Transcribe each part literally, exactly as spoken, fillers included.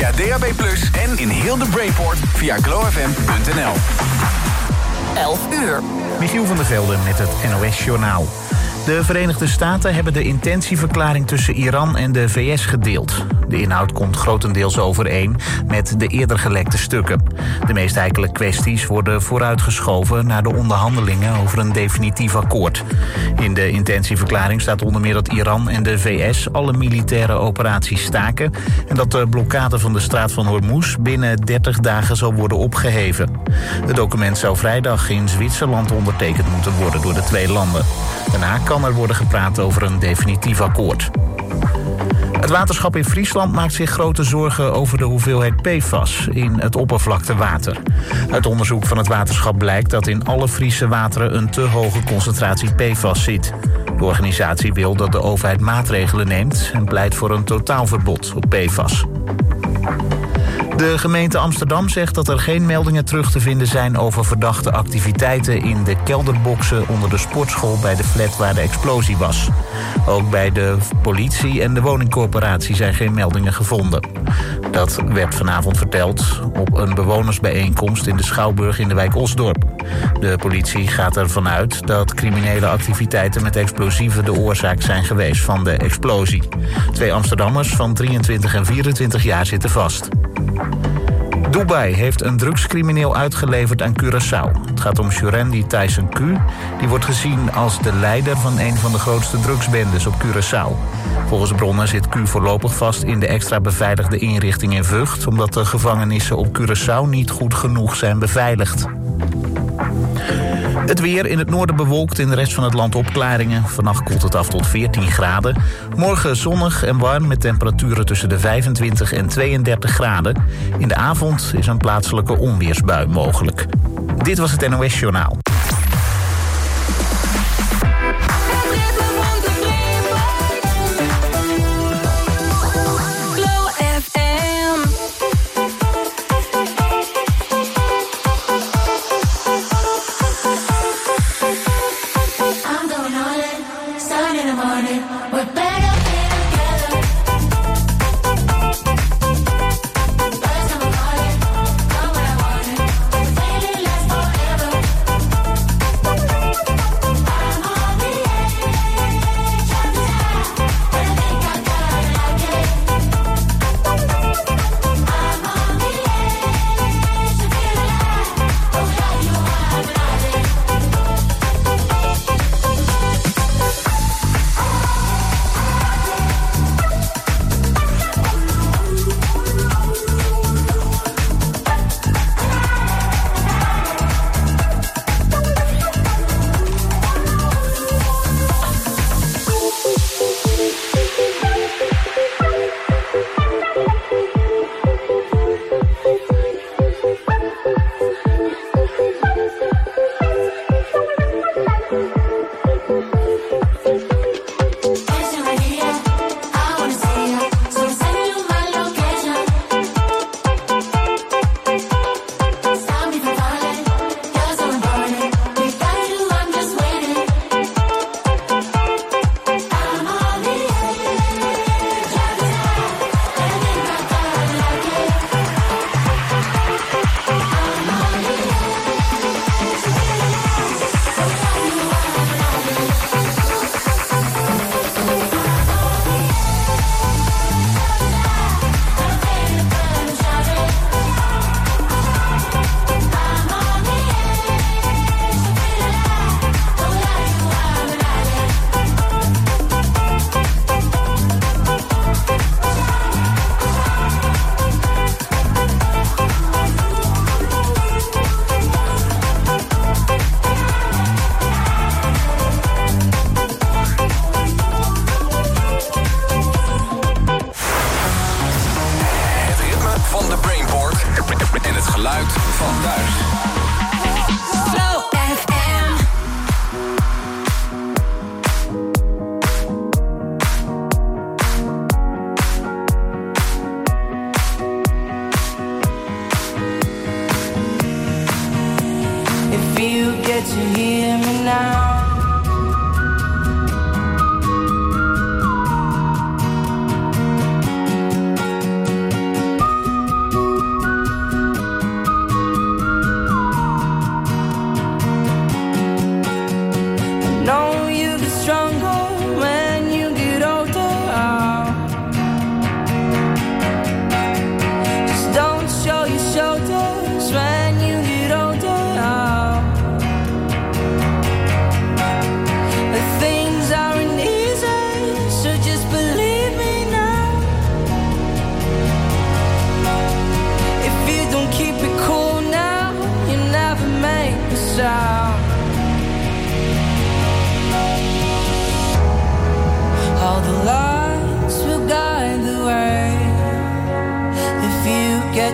via D A B plus, en in heel de Brainport via glow f m punt n l. elf uur. Michiel van der Velde met het N O S-journaal. De Verenigde Staten hebben de intentieverklaring tussen Iran en de V S gedeeld. De inhoud komt grotendeels overeen met de eerder gelekte stukken. De meest heikele kwesties worden vooruitgeschoven naar de onderhandelingen over een definitief akkoord. In de intentieverklaring staat onder meer dat Iran en de V S alle militaire operaties staken en dat de blokkade van de straat van Hormuz binnen dertig dagen zal worden opgeheven. Het document zou vrijdag in Zwitserland ondertekend moeten worden door de twee landen. Daarna kan er worden gepraat over een definitief akkoord. Het waterschap in Friesland maakt zich grote zorgen over de hoeveelheid P F A S in het oppervlaktewater. Uit onderzoek van het waterschap blijkt dat in alle Friese wateren een te hoge concentratie P F A S zit. De organisatie wil dat de overheid maatregelen neemt en pleit voor een totaalverbod op P F A S. De gemeente Amsterdam zegt dat er geen meldingen terug te vinden zijn over verdachte activiteiten in de kelderboxen onder de sportschool bij de flat waar de explosie was. Ook bij de politie en de woningcorporatie zijn geen meldingen gevonden. Dat werd vanavond verteld op een bewonersbijeenkomst in de Schouwburg in de wijk Osdorp. De politie gaat ervan uit dat criminele activiteiten met explosieven de oorzaak zijn geweest van de explosie. Twee Amsterdammers van drieëntwintig en vierentwintig jaar zitten vast. Dubai heeft een drugscrimineel uitgeleverd aan Curaçao. Het gaat om Surendi Tyson Q. Die wordt gezien als de leider van een van de grootste drugsbendes op Curaçao. Volgens bronnen zit Q voorlopig vast in de extra beveiligde inrichting in Vught, omdat de gevangenissen op Curaçao niet goed genoeg zijn beveiligd. Het weer in het noorden bewolkt, in de rest van het land opklaringen. Vannacht koelt het af tot veertien graden. Morgen zonnig en warm met temperaturen tussen de vijfentwintig en tweeëndertig graden. In de avond is een plaatselijke onweersbui mogelijk. Dit was het N O S-journaal.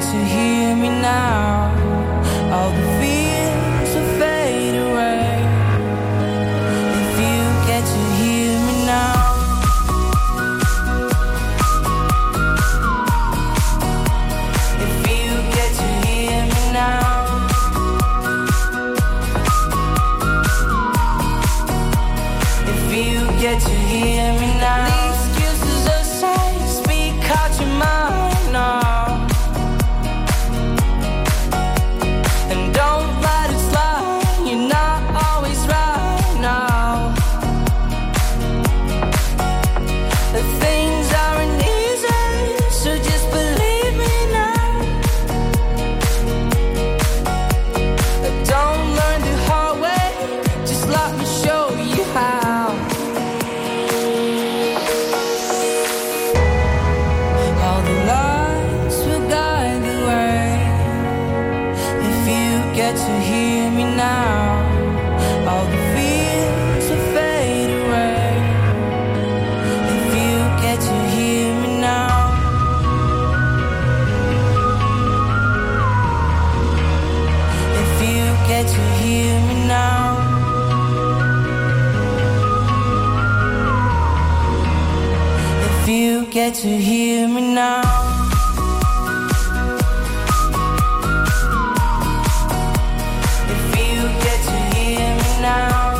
to hear me now, all the fears will fade away. If you get to hear me now. If you get to hear me now. If you get to hear me now. The excuses aside, speak out your mind now. And don't let it slide, you're not always right now. The things aren't easy, so just believe me now. Don't learn the hard way, just let me show you how. All the lights will guide the way. If you get to hear me now, all the fears will fade away. If you get to hear me now. If you get to hear me now. If you get to hear me now. If you get to hear me now.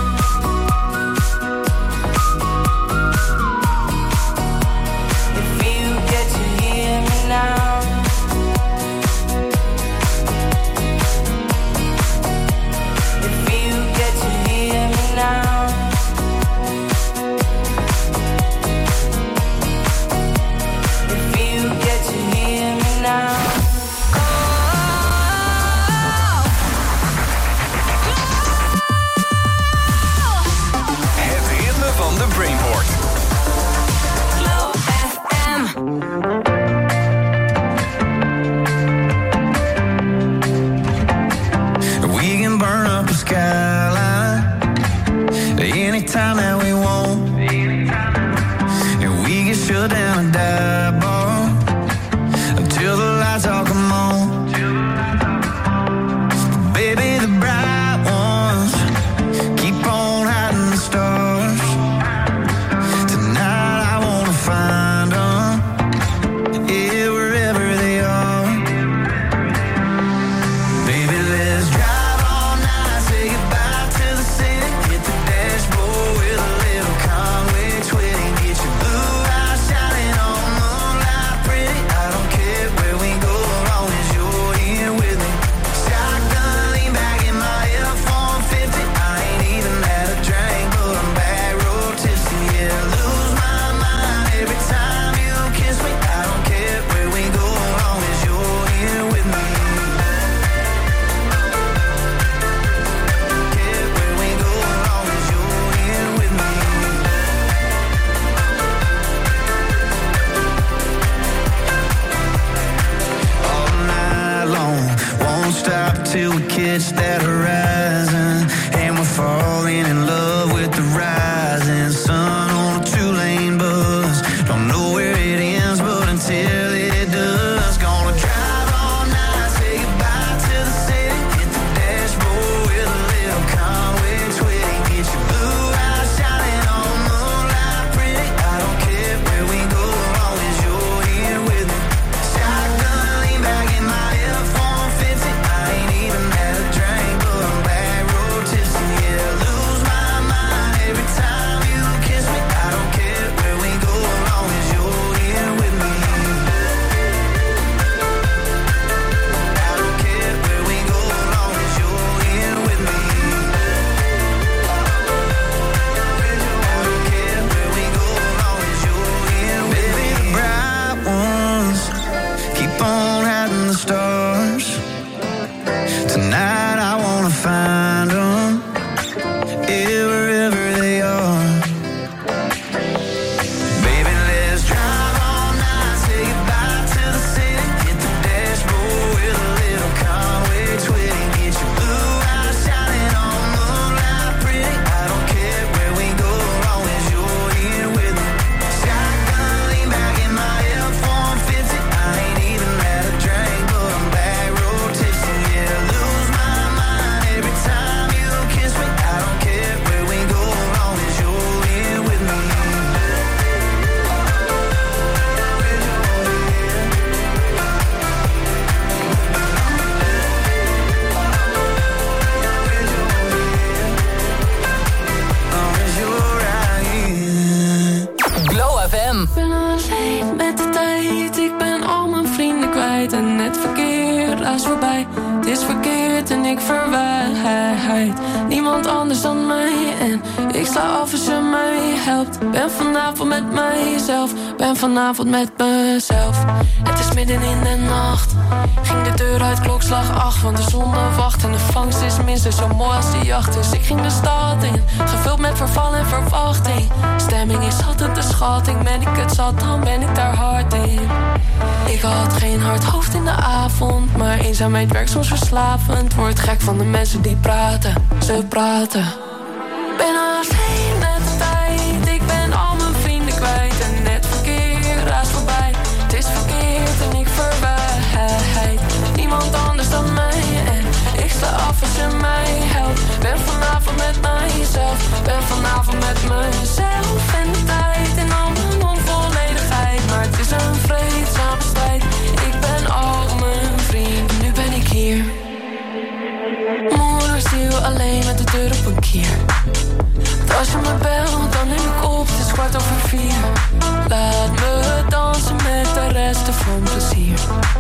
If you get to hear me now. If you get to hear me now. If you get to hear me now. Het ritme van de Brainport. Glow F M. We can burn up a skyline anytime that we want. And we can shut down a dive bar until the lights all come on. Baby, the bright ones keep on hiding the stars. Tonight I wanna find them, yeah, wherever they are. Baby, let's drive all night, say goodbye to the city, hit the dashboard with a is verkeerd en ik verwijt niemand anders dan mij. En ik sla af als je mij helpt. Ben vanavond met mijzelf, ben vanavond met mezelf. Het is midden in de nacht, ging de deur uit, klokslag acht. Want de zon wacht en de vangst is minstens zo mooi als de jacht. Dus ik ging de stad in, gevuld met verval en verwachting. Stemming is altijd de schatting, ben ik het zat, dan ben ik daar hard in. Ik had geen hard hoofd in de avond, maar eenzaamheid werkt soms verslavend. Word gek van de mensen die praten, ze praten. Ben alleen met de tijd, ik ben al mijn vrienden kwijt. En net verkeer raast voorbij, het is verkeerd en ik verwijt niemand anders dan mij. En ik sta af als je mij helpt. Ben vanavond met mijzelf, ben vanavond met mezelf. En de tijd in al mijn onvolledigheid, maar het is een vreedzame strijd. Ik ben al mijn vrienden, nu ben ik hier. Moedersziel alleen met de deur op een kier. Als je me belt, dan neem ik op, het is kwart over vier. Laat me dansen met de resten van plezier.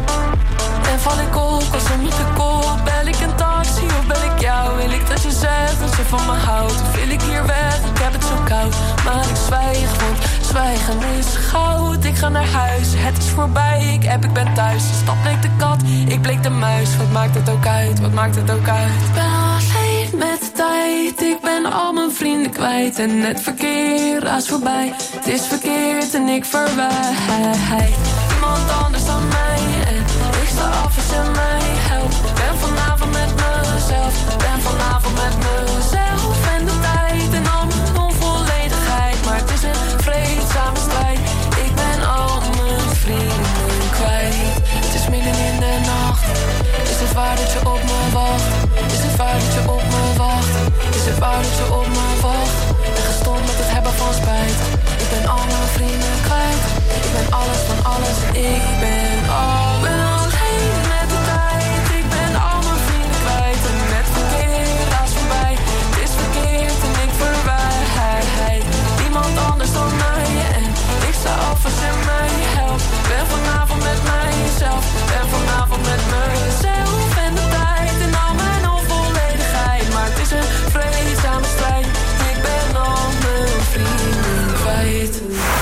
En val ik op, als om je te kop. Bel ik een taxi of bel ik jou? Wil ik dat je zegt dat je van me houdt? Of wil ik hier weg, ik heb het zo koud. Maar ik zwijg, want zwijgen is goud. Ik ga naar huis, het is voorbij. Ik app, ik ben thuis, de stad bleek de kat. Ik bleek de muis, wat maakt het ook uit? Wat maakt het ook uit? Ik ben alleen met de tijd. Ik ben al mijn vrienden kwijt. En het verkeer raast voorbij. Het is verkeerd en ik verwijt iemand anders dan mij. En ik sta af als je mij helpt. Ben vanavond met mezelf, ben vanavond met mezelf. En de tijd en al mijn onvolledigheid, maar het is een vreedzame strijd. Ik ben al mijn vrienden kwijt. Het is midden in de nacht. Is het waar dat je op me wacht? Is het waar dat je op me wacht? Is het waar dat je op me wacht? En gestopt met het hebben van spijt. Ik ben al mijn vrienden kwijt. Ik ben alles van alles. Ik ben al ben alleen met de tijd. Ik ben al mijn vrienden kwijt. En met verkeer raast voorbij. Het is verkeerd en ik verwijt niemand anders dan mij. En ik sta af als je mij helpt. Ben vanavond met mijzelf. Ben vanavond met mezelf. En de tijd en al mijn onvolledigheid, maar het is een vreedzame strijd. Ik ben al mijn vrienden kwijt.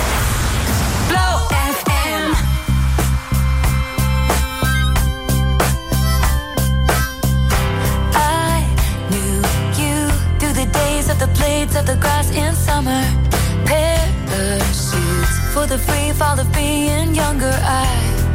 Blow F M. I knew you through the days of the blades of the grass in summer. Parachutes for the free fall of being younger. I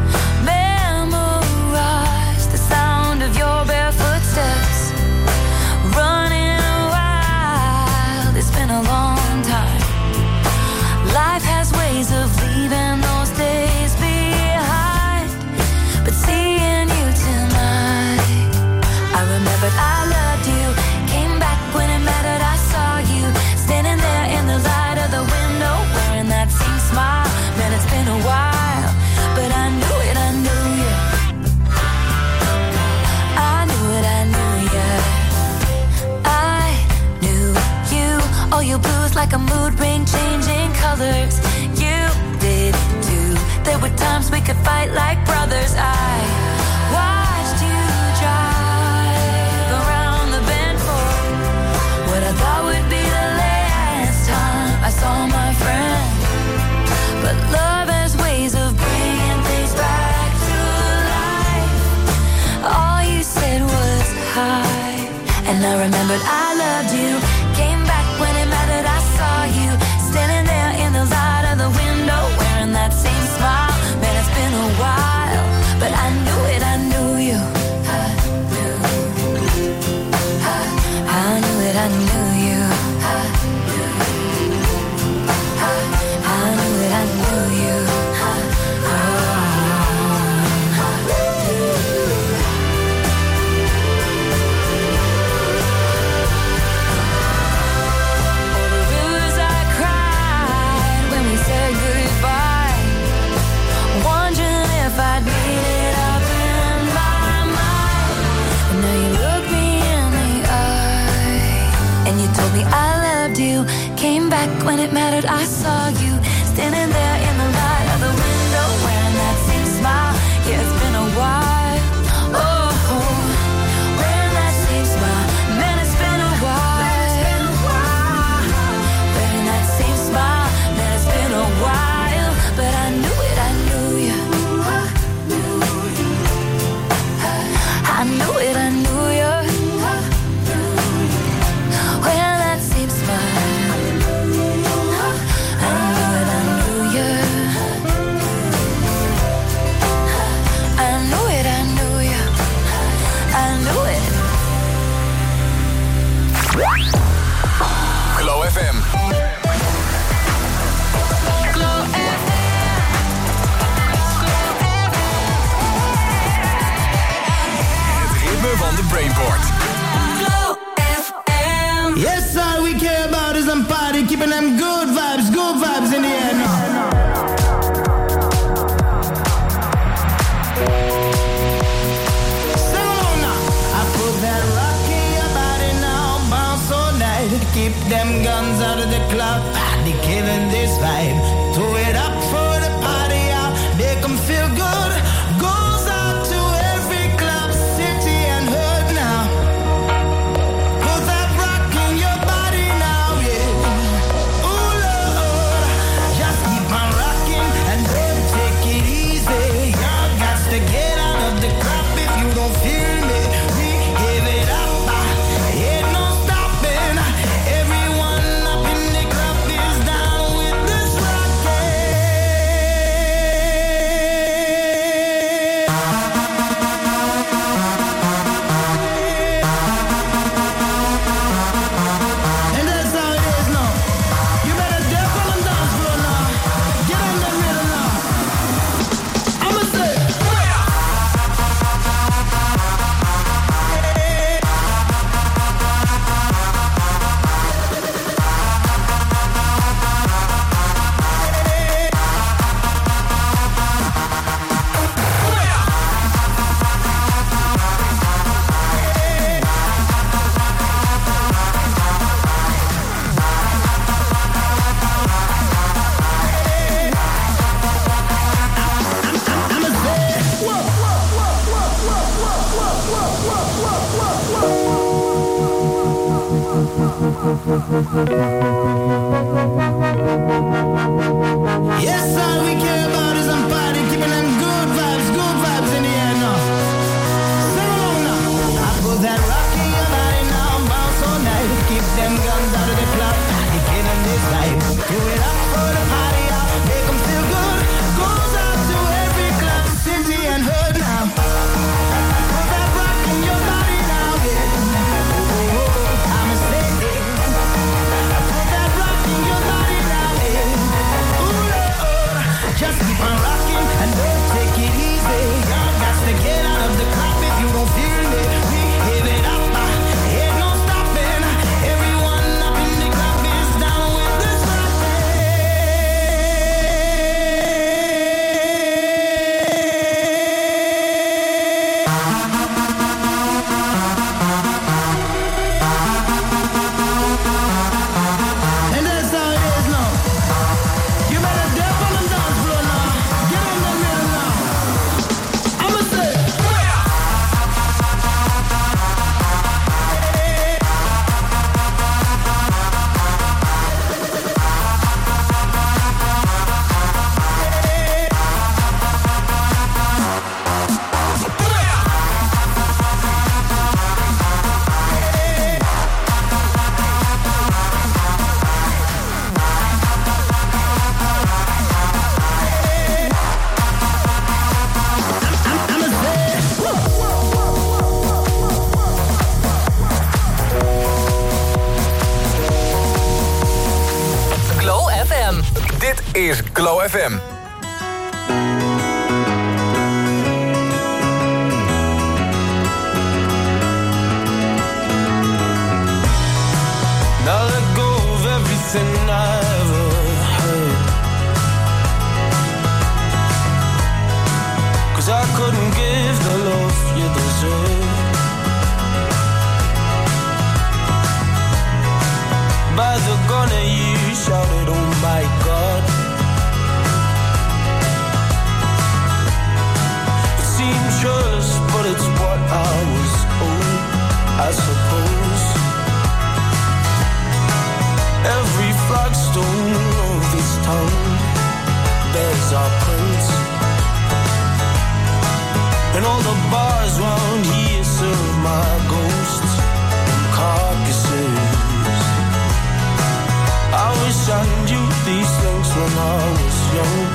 memorized the sound of your barefoot steps. Running wild, it's been a long time. Life has ways of leaving those days behind. But seeing you tonight, I remembered I loved you. Came back when it mattered, I saw you standing there in the light of the window, wearing that same smile. Man, it's been a while, but I knew it, I knew you. I knew it, I knew you. I knew you. All your blues like a mood ring, changing colors. You did too. There were times we could fight like brothers. I watched you drive around the bend for what I thought would be the last time I saw my friend. But love has ways of bringing things back to life. All you said was hi, and I remembered I loved you. Came back when it mattered, I saw you standing there in the light of the window, wearing that same smile. Man, it's been a while, but I knew it, I knew you. I knew, I, I knew it, I knew you. I knew, I, I knew it, I knew you. I, oh. If I'd made it up in my mind, and now you look me in the eye, and you told me I loved you. Came back when it mattered, I saw you standing there in the light of the window, wearing that same smile. Yeah, it's been a while. Oh, keeping them good vibes, good vibes in the air now. Sing along now. I put that rock in your body now, bounce all night. Keep them guns out of the club, they killing this vibe. Throw it up for the party out, make them feel good. Goes out to every club, city and hood now. Put that rock in your body now, yeah. Ooh, Lord, just keep on rocking and don't take it easy. Y'all got to get out of the club if you don't feel me. We give it up, ain't no stopping. Everyone up in the club is down with this and that's how it is now. You better dip on the dance floor now. Get on the rhythm now. I'ma say, I'ma say, whoa, whoa, whoa, whoa, whoa, whoa, whoa. Yes, all we care about is some party, keeping them good vibes, good vibes in the air now. Sing along now. I put that rock in your body now, bounce all night. Keep them guns out of the club, they killing this vibe. Do it up for the party out, make them feel good. Goes out to every club, city and hood now. Put that rock in your body now, yeah. Oh, I'ma say it. Put that rock in your body now, yeah. Ooh, Lord, just keep on rocking and don't take it easy. Y'all got to get out of the club if you don't feel me. We give it up, ain't no stopping. Everyone up in the club is down with this and that's how it is now. You better dip on the dance floor now. Get on the rhythm now. I'ma say, I'ma say, Glow F M. Dit is Glow F M. Now let go of everything I ever heard, 'cause I couldn't give the love you deserve. By the gunner you shouted, oh my God. It seems just, but it's what I was owed, I suppose. Every flagstone of this town bears our prints, and all the bars round here serve my ghosts and carcasses. I wish I knew these things when I was young,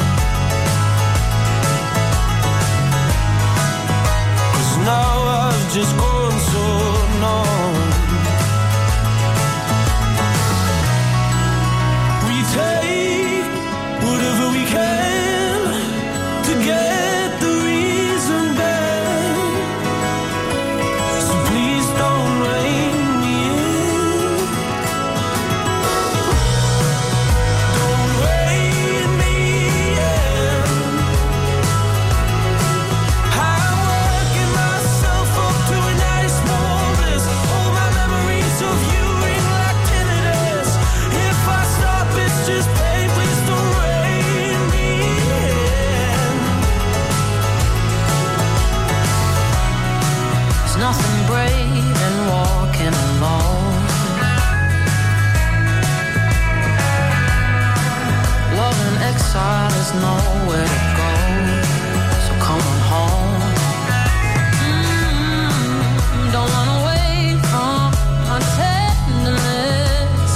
'cause now I've just gone so numb. We take whatever we can to get the reason back, so please don't rein me in. there's nowhere to go, so come on home. Mm-hmm. Don't run away from my tenderness.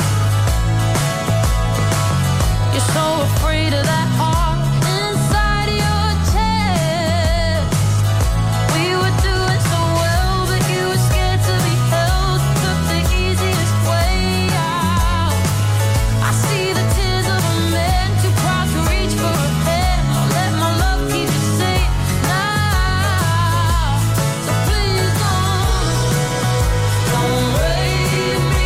You're so afraid of that heart inside your chest. We were doing so well, but you were scared to be held. Took the easiest way out. I see the tears of a man too proud to reach for a hand. I'll let my love keep you safe now. So please don't, don't raise me.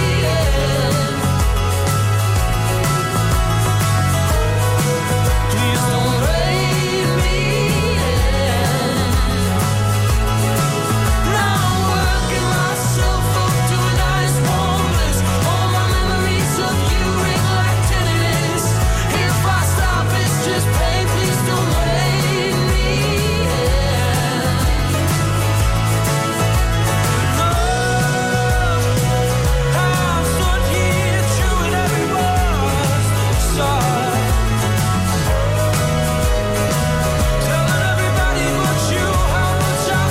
Please don't raise me. Now I'm working myself up to a nice warm bliss. All my memories of you ring like tinnitus. If I stop, it's just pain. Please don't raise me. No, I'm stood here chewing every word inside, telling everybody but you how much I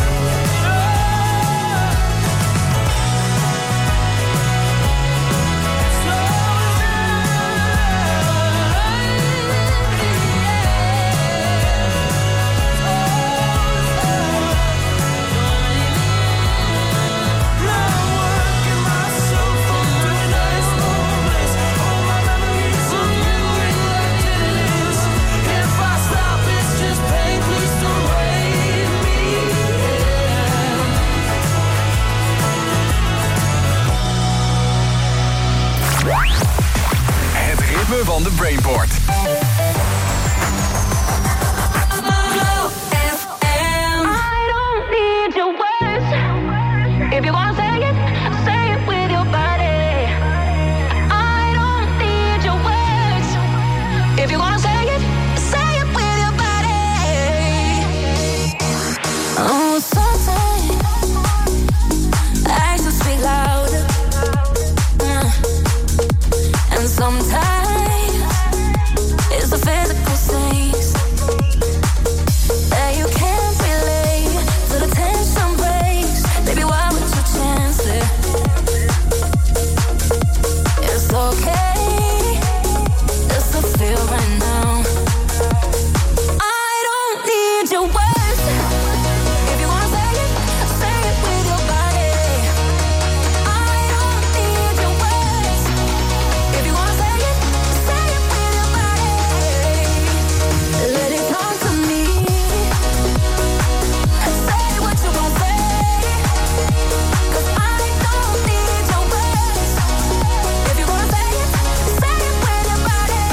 Het ritme van de Brainport. I don't need your words. If you wanna say it, say it with your body. I don't need your words. If you wanna say it, say it with your body. Oh, sometimes actions speak louder. Mm. And sometimes it's the physical things that you can't relate to. The tension breaks. Baby, why would you chance it? It's okay just to feel right now. I don't need your words. If you wanna say it, say it with your body. I don't need your words. If you wanna say it, say it with your body. Let it talk to me. Say what you gon' say. 'Cause I don't need your words. If you wanna say it, say it with your body.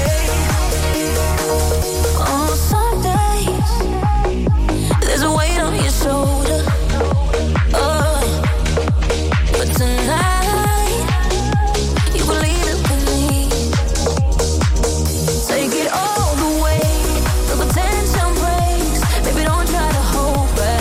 On some days, there's a weight on your shoulder. Oh, but tonight, you can leave it with me. Take it all the way till the tension breaks. Baby, don't try to hold back.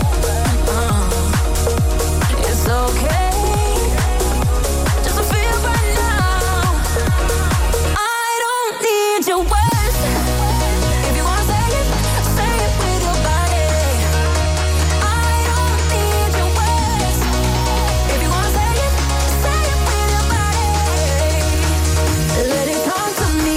Uh, it's okay just to feel right now. I don't need your words. If you wanna say it, say it with your body. I don't need your words. If you wanna say it, say it with your body. Let it talk to me.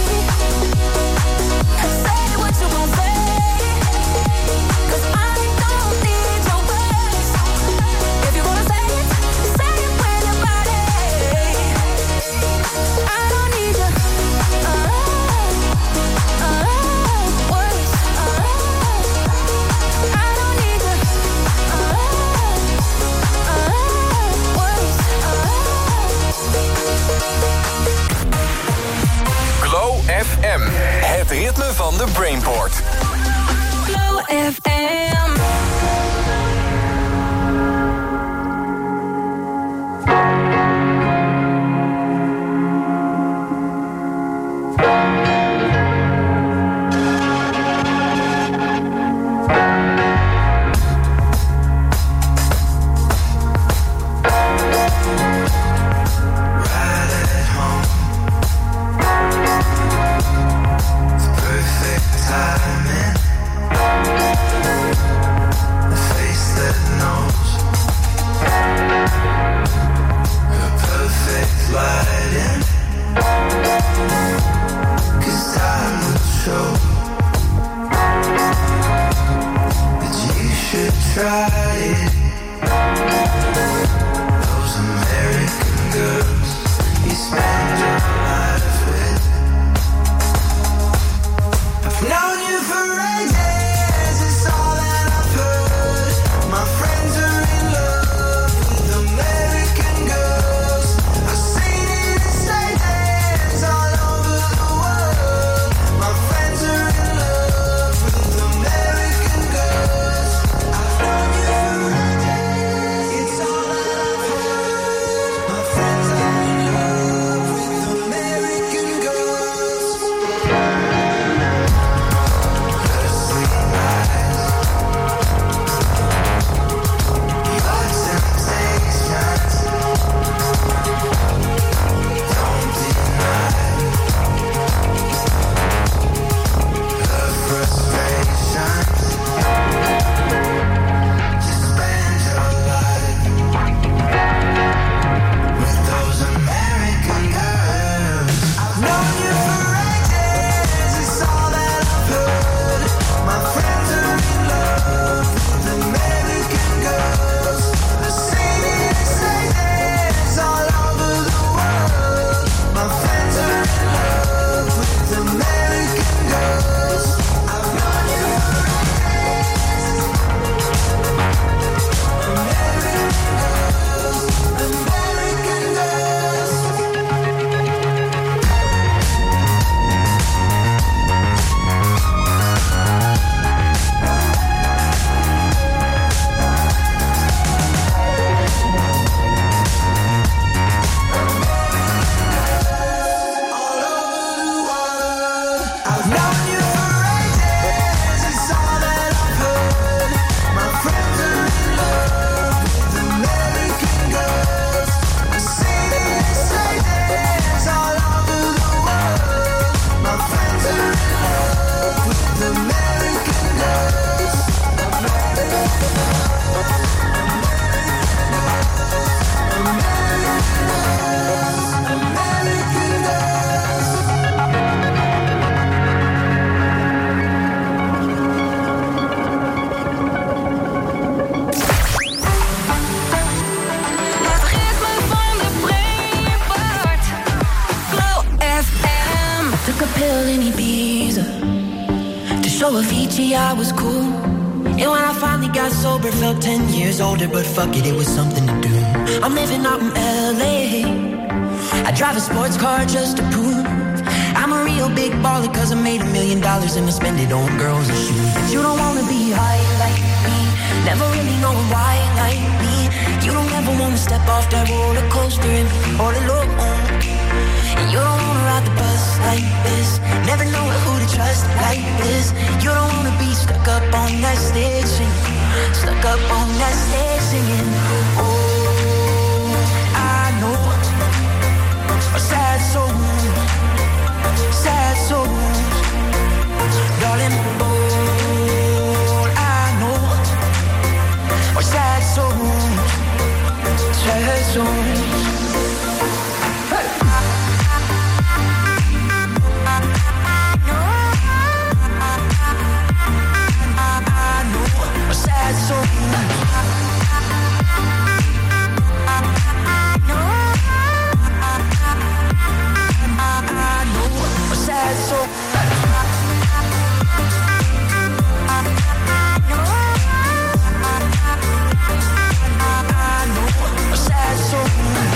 Say what you gon' say. 'Cause I don't need your words. If you wanna say it, say it with your body. I don't need your uh, uh, words. Uh, I don't need your uh, uh, words. Uh. Glow F M. Het ritme van de Brainport. Glow F M. Ride home. Took a pill in Ibiza to show Avicii I was cool. And when I finally got sober, felt ten years older, but fuck it, it was something to do. I'm living out in L A. I drive a sports car just to prove I'm a real big baller, cause I made a million dollars and I spend it on girls and shoes. But you don't wanna be high like me, never really knowing why like me. You don't ever wanna step off that roller coaster and be all alone. And you don't wanna ride the bus like this, never know who to trust like this. You don't wanna be stuck up on that stage singing, stuck up on that stage singing. Oh, I know a sad soul, sad souls, darling. All I know are sad souls, sad souls. Hey. Sad soul. Sad soul. Sad soul.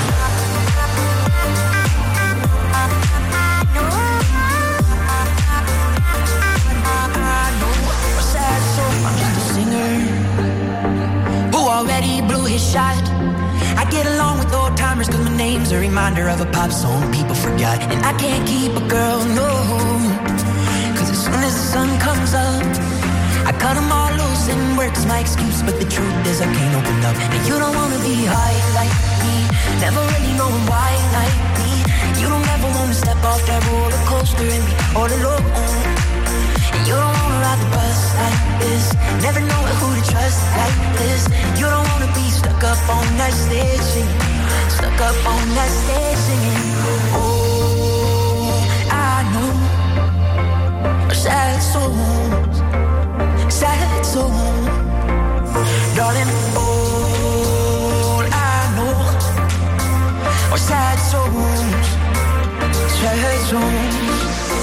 I'm just a singer who already blew his shot. I get along with old timers cause my name's a reminder of a pop song people forgot. And I can't keep a girl, no, cause as soon as the sun comes up I cut them all loose and work's my excuse. But the truth is I can't open up. And you don't wanna be high like me, never really knowing why like me. You don't ever wanna step off that roller coaster and be all alone. And you don't wanna ride the bus like this, never know who to trust like this. You don't wanna be stuck up on that stage singing, stuck up on that stage singing. Oh, I know sad souls, sad souls, darling. All I know are sad souls, sad souls.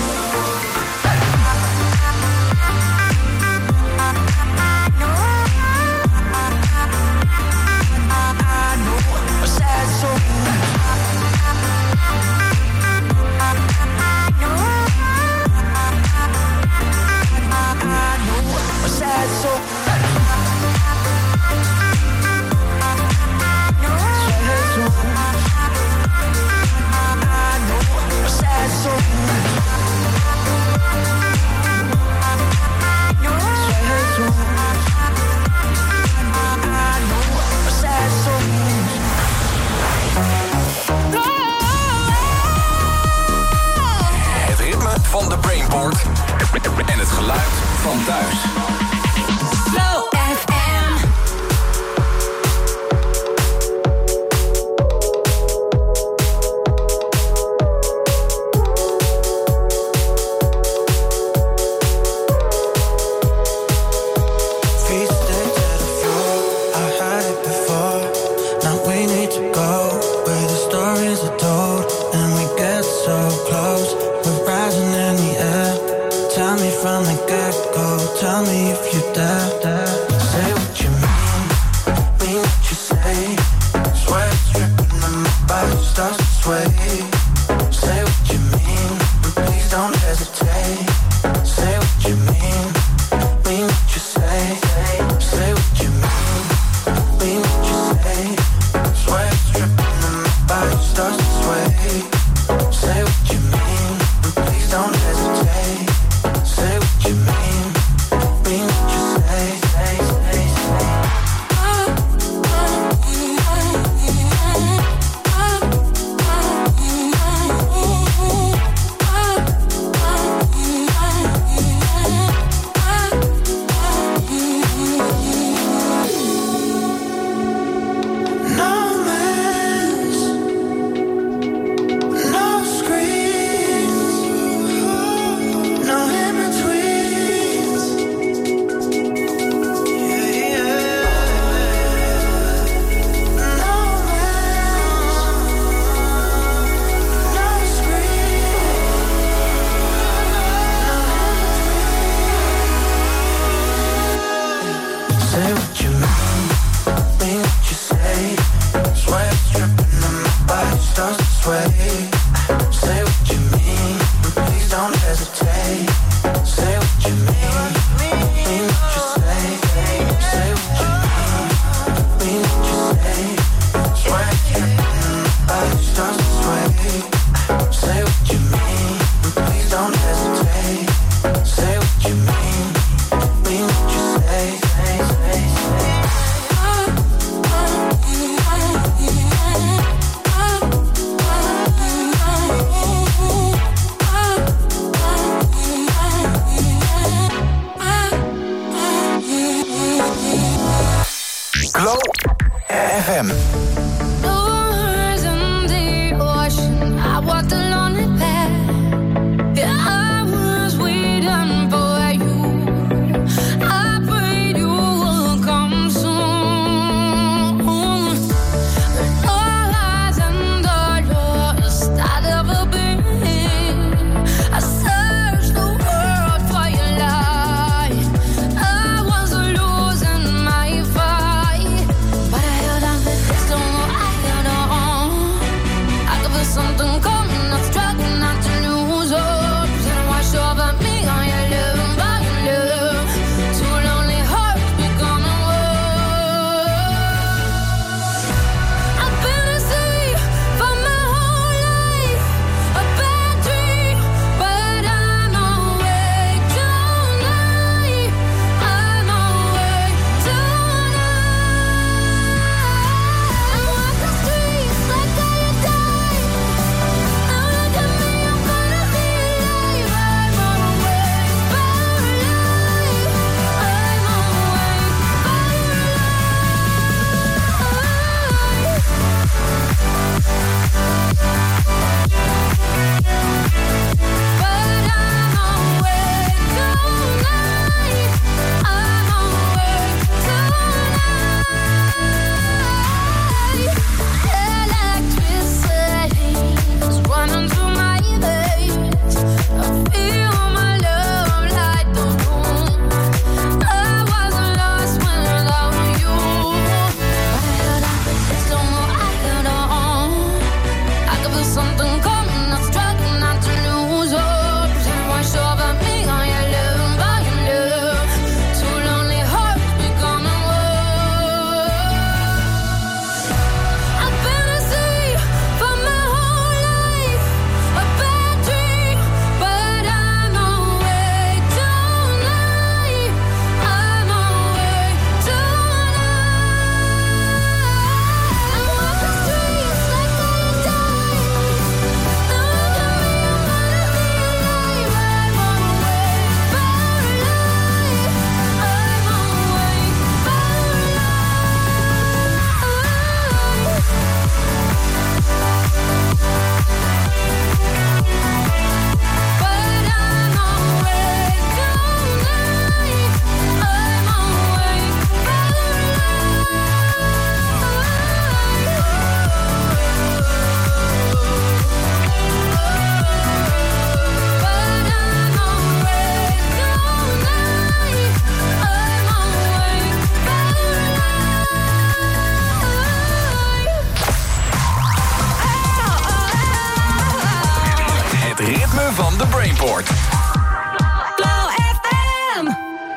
Van de Brainport en het geluid van thuis. Flow F M. Feet stick to the floor, I had it before. Now we need to go where the stories are told, and we get so close. We're rising in the air. Tell me from the get-go, tell me if you dare, dare. Say what you mean, mean what you say. Sweat dripping and my body starts to sway. Say what you mean, and please don't hesitate. Say what you mean, mean what you say. Say what you mean, mean what you say. Sweat dripping and my body starts to sway. Say what you mean, and please don't hesitate. Say what you mean, mean what you say. Say, say, say. hesitate. Say what you mean, mean what you say. Say what you mean, mean what you say. Sway, body starts to sway. Say what you mean, please don't hesitate. Say what you mean, mean what you say. Say, say, say. Glow F M. Van de Brainport. Glow F M.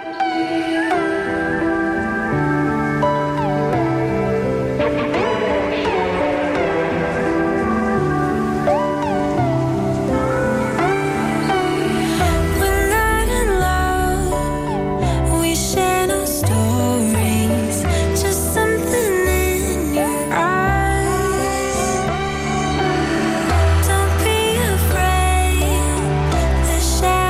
We're not in love. We share no stories. Just something in your eyes. Don't be afraid. The shadow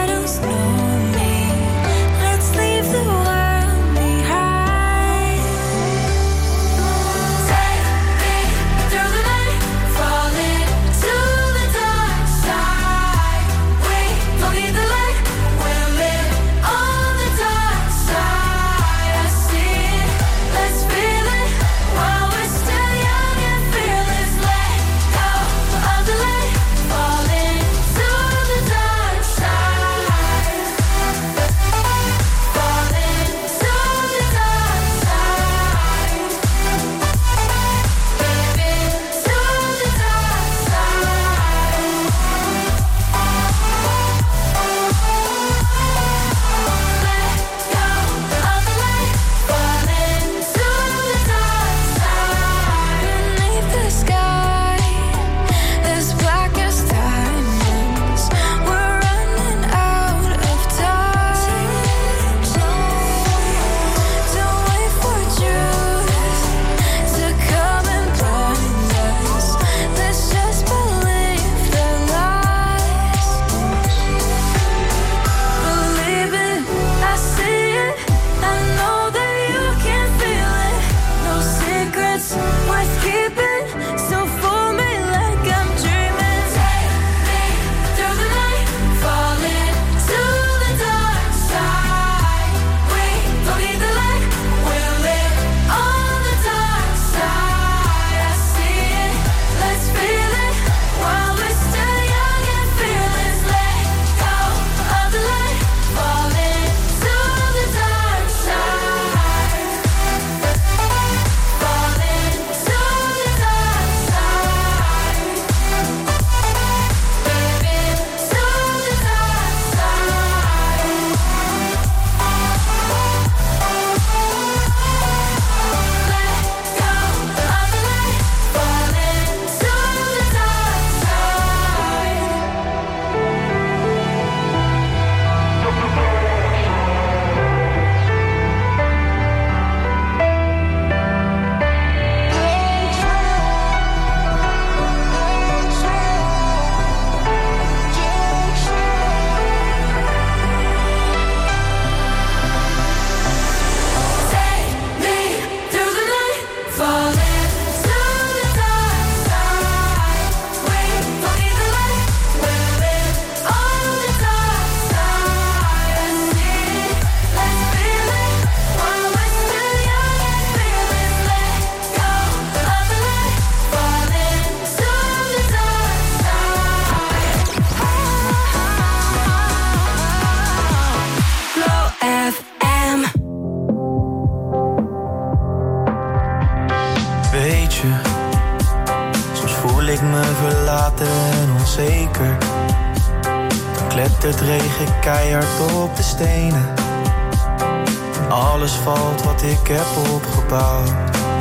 klettert regen keihard op de stenen. En alles valt wat ik heb opgebouwd.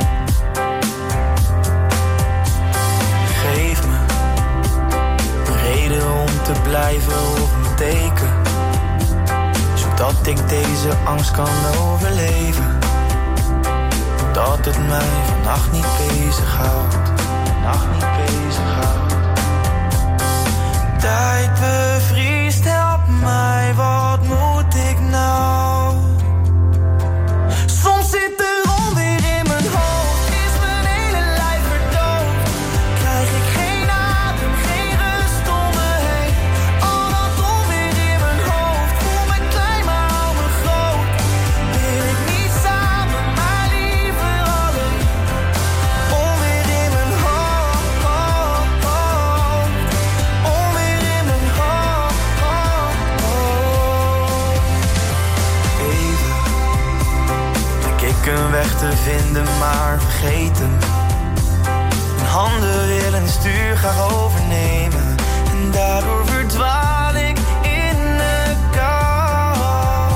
Geef me een reden om te blijven op mijn teken, zodat ik deze angst kan overleven. Dat het mij vannacht niet bezighoudt. Vannacht niet bezighoudt. Tijd bevriest, help mij, wat moet ik nou? Soms zit er onweer in mijn hoofd, is mijn hele lijf verdoofd. Krijg ik geen adem, geen rust om me heen. Al dat onweer in mijn hoofd, voel me klein maar hou me groot. Wil ik niet samen, maar liever alleen. Onweer in mijn hoofd, hoofd, hoofd. Onweer in mijn hoofd, hoofd, hoofd. Even lijk ik een weg te vinden, maar vergeet hem. Mijn handen willen het stuur graag overnemen, en daardoor verdwaal ik in de kou.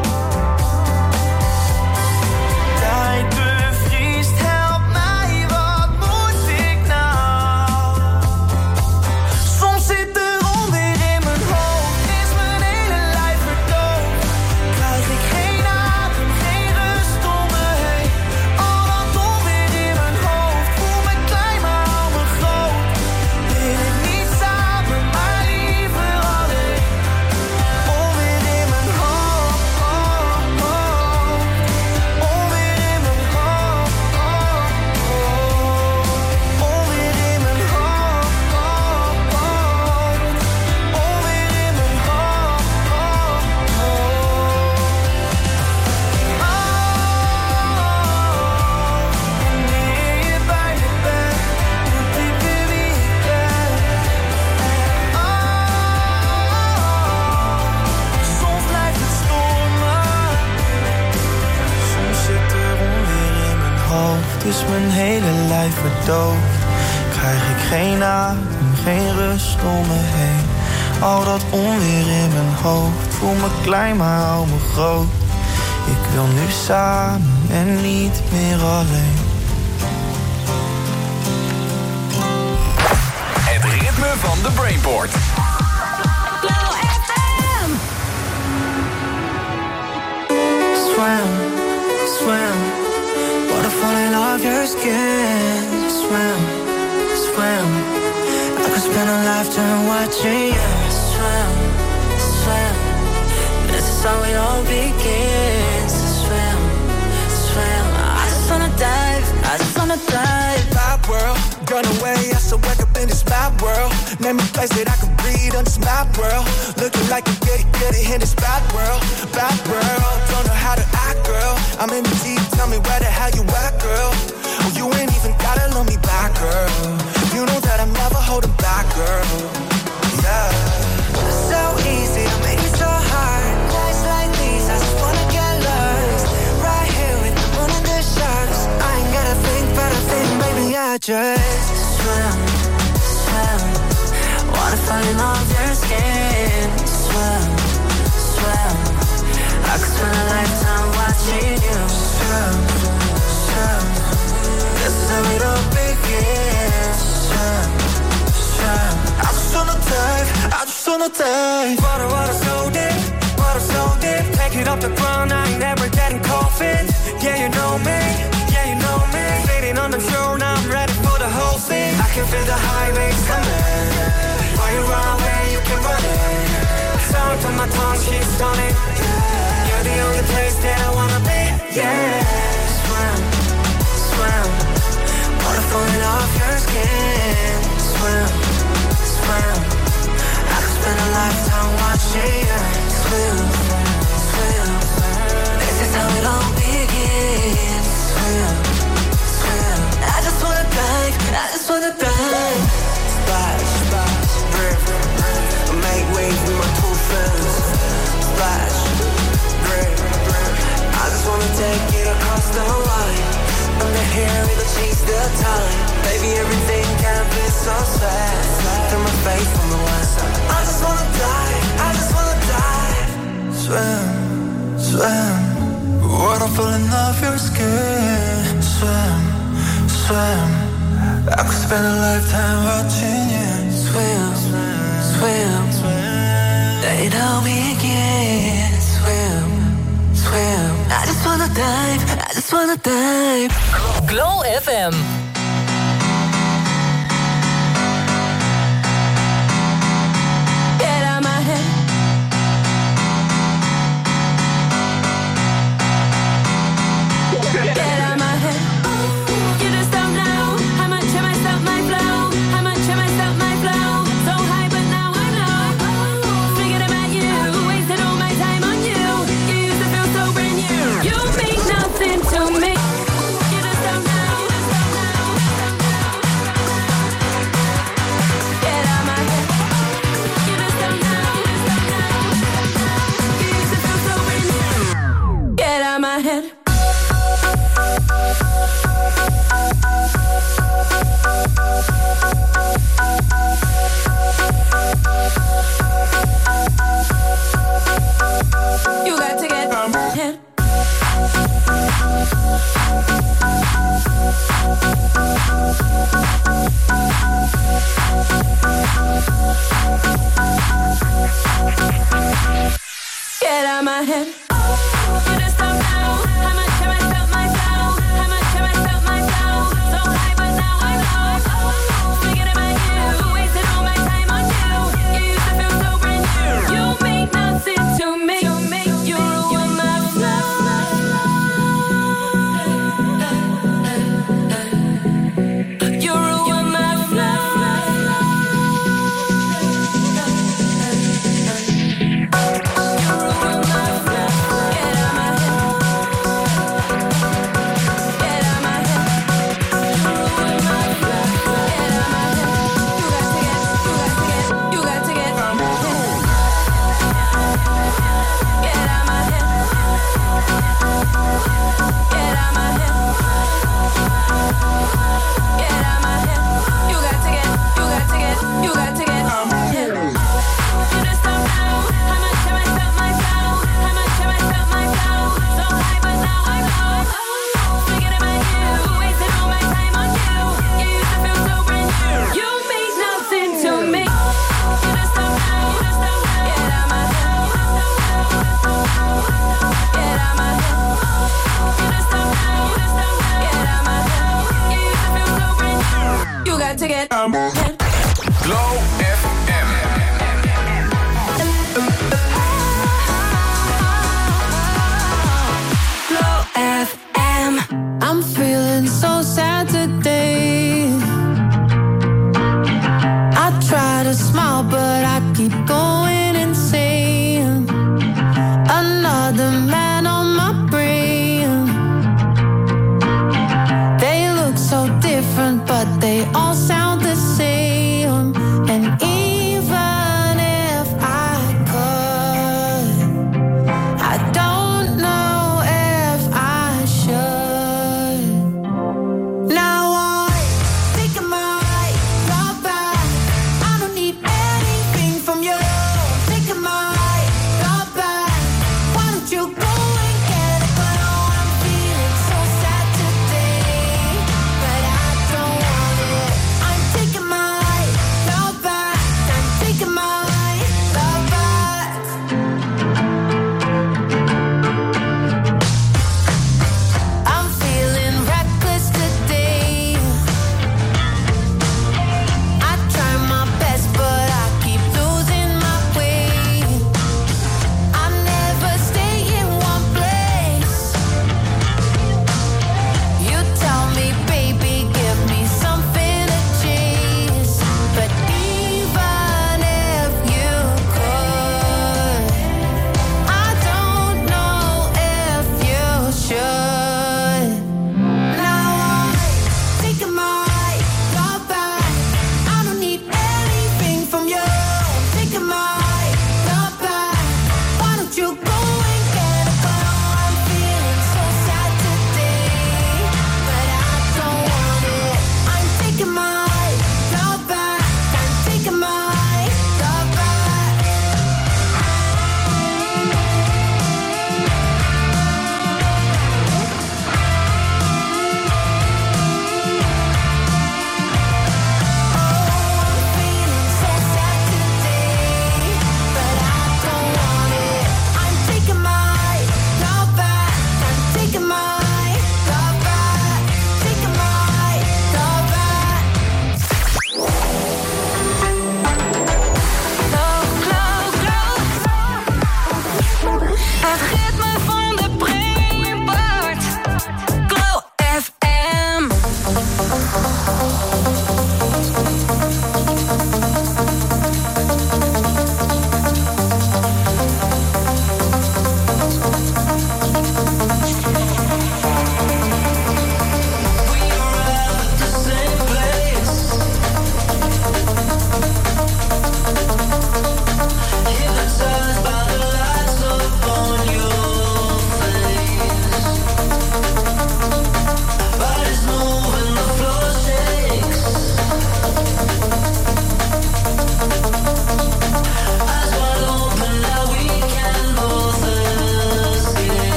Tijd bevriest, help mij, wat moet ik nou? Soms zit er onweer in mijn hoofd, is mijn hele lijf verdoofd. Krijg ik geen adem, geen rust om me heen. Al dat onweer in mijn hoofd, voel me klein maar hou me groot. Wil ik niet samen, maar liever alleen. Onweer in mijn hoofd, hoofd, hoofd. Onweer in mijn hoofd, hoofd, hoofd. Onweer in mijn hoofd, hoofd, hoofd. Onweer in mijn hoofd, hoofd, hoofd. Wanneer je bij me bent, moet ik weer wie ik ben. Soms blijft het stormen, soms zit er onweer in mijn hoofd, is mijn hele lijf verdoofd. Krijg ik geen adem, geen rust om me heen. Al dat onweer in mijn hoofd, voel me klein maar hou me groot. Ik wil nu samen en niet meer alleen. Het ritme van de Brainport. Swim, swim, waterfall in off your skin. Swim, swim, I could spend a lifetime watching you. Swim, swim, this is how it all begins. Swim, swim, I just wanna dive, I just wanna dive. Bad world, gone away, I still wake up in this bad world. Name a place that I can breathe on this mad world. Looking like a goody goody in this bad world. Bad world, don't know how to act, girl. I'm in the deep, tell me where the hell you at, girl. Oh, you ain't even gotta love me back, girl. You know that I'm never holding back, girl. Yeah. So easy to make it so hard. Nights like these, I just wanna get lost. Right here with the moon and the sharks. I ain't gotta think, but I think, baby, I just Swim, swim, waterfall in off your skin. Swim, swim, I could spend a lifetime watching you. Swim, swim, this is how it all begins. Swim, swim, I just wanna dive, I just wanna dive. Water, water so deep, water so deep. Take it off the ground, I ain't never getting coffin. Yeah, you know me, yeah, you know me. Sitting on the shore, now I'm ready for the whole thing. I can feel the highways coming. While you run away, you can run it. Sound on my tongue, she's stunning. You're the only place that I wanna be, yeah. swim, swim, water falling off your skin. Swim, swim, I could spend a lifetime watching you. Swim, swim, this is how it all begins. Swim, swim, I just wanna dive, I just wanna dive. Splash, splash, river, river. Make waves with my two friends. Splash, river, river. I just wanna take it across the line. Under here, it'll chase the time. Baby, everything can be so sad. Through my face on the west side. I just wanna die, I swim. I could spend a lifetime watching you Swim, swim, they know me again. Swim, swim. I just wanna dive, I just wanna dive. Glow F M. Get out my head. Get out my head. You just don't know how much I messed up my flow. How much I messed up my flow. So high, but now I'm low. Thinking about you, wasted all my time on you. You used to feel so brand new. You mean nothing to me. You just don't know. Get out my head. You just don't know. You used to feel so brand new. Get out my head. You got to get out my head. Get out my head.